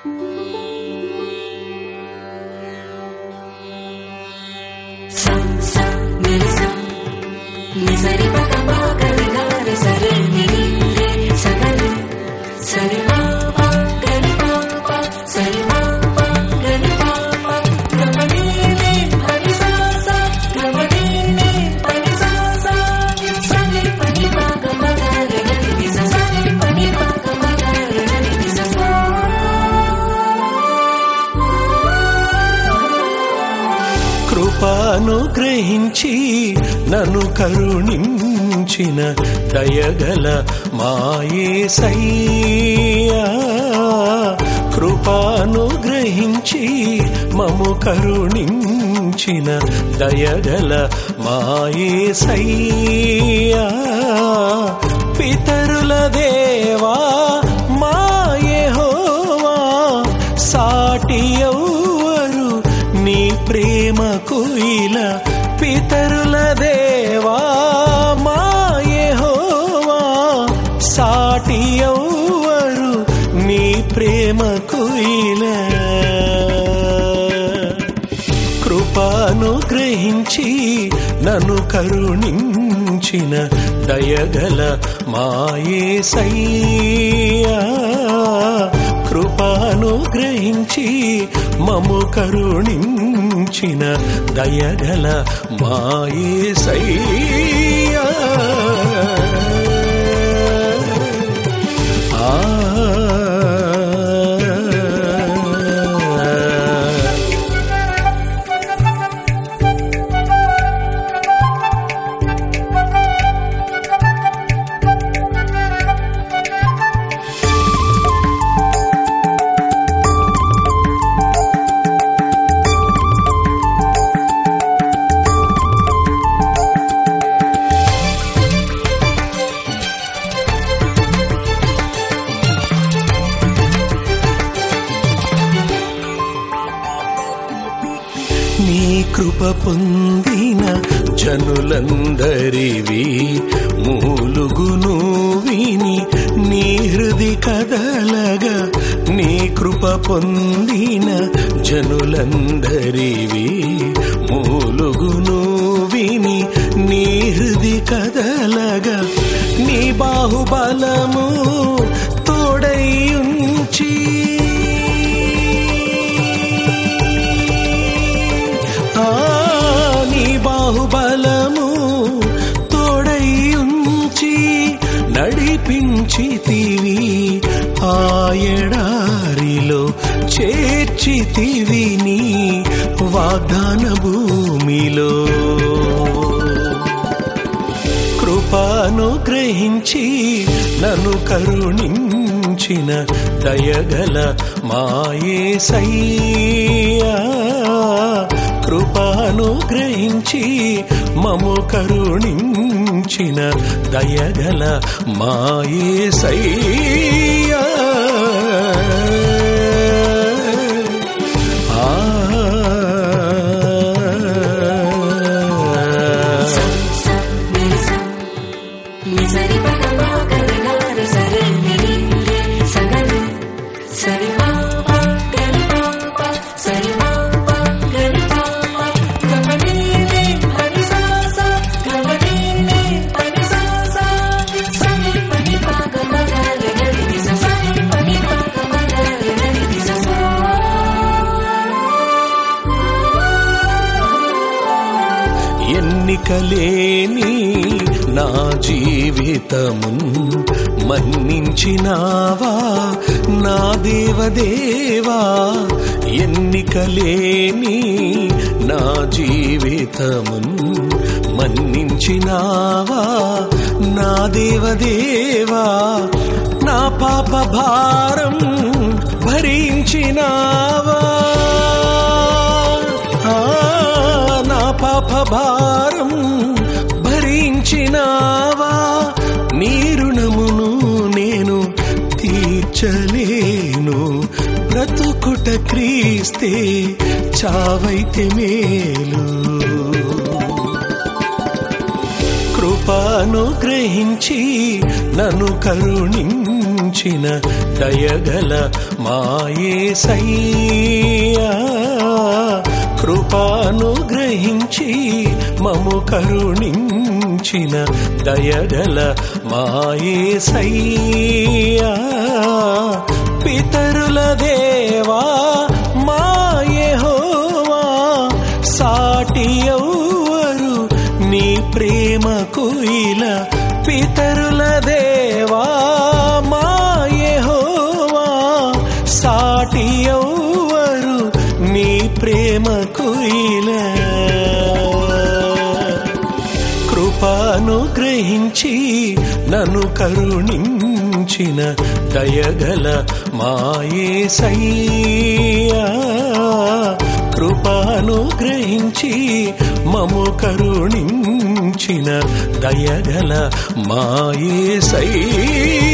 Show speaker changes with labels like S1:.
S1: కృపానుగ్రహించి నన్ను కరుణించిన దయగల మా యేసయ్యా, కృపానుగ్రహించి మము కరుణించిన దయగల మా యేసయ్యా, పితరుల దేవా మా యెహోవా, సాటి ఎవ్వరు నీ ప్రేమకు ఇలా. పితరుల దేవా మా యెహోవా, సాటి ఎవ్వరు నీ ప్రేమకు ఇలా. కృపానుగ్రహించి నన్ను కరుణించిన దయగల మా యేసయ్యా, కృపానుగ్రహించి మము కరుణించిన దయగల మా యేసయ్యా. నీ కృప పొందిన జనులందరివి మూలుగును విని నీ హృది కదలగా, నీ కృప పొందిన జనులందరివి మూలుగును విని నీ హృది కదలగా, నీ బాహుబలము తోడై ఉంచి నీ బాహుబలము తోడై ఉంచి నడిపించితివి, ఆ ఎడారిలో చేర్చితివి నీ వాగ్దాన భూమిలో. కృపానుగ్రహించి నన్ను కరుణించిన దయగల మా యేసయ్యా, కృపానుగ్రహించి మము కరుణించిన దయగల మా యేసయ్యా. ఎన్నికలేని నా జీవితమున్ మన్నించినావా నా దేవదేవా, ఎన్నికలేని నా జీవితమున్ మన్నించినావా నా దేవదేవా, నా పాప భారం భరించినావా, నా పాప భారం భరించినావా, నీ రుణమును నేను తీర్చలేను, బ్రతుకుట క్రీస్తే చావైతే మేలు. కృపానుగ్రహించి నన్ను కరుణించిన దయగల మా యేసయ్యా కృపానుగ్రహించి మము కరుణించిన దయగల మా యేసయ్యా పితరుల దేవా మా యెహోవా సాటి ఎవ్వరు నీ ప్రేమకు ఇలా పితరుల దేవా మా యెహోవా సాటి ఎవ్వరు నీ ప్రేమకు ఇలా కృపానుగ్రహించి నన్ను కరుణించిన దయగల మా యేసయ్యా కృపానుగ్రహించి మము కరుణించిన దయగల మా యేసయ్యా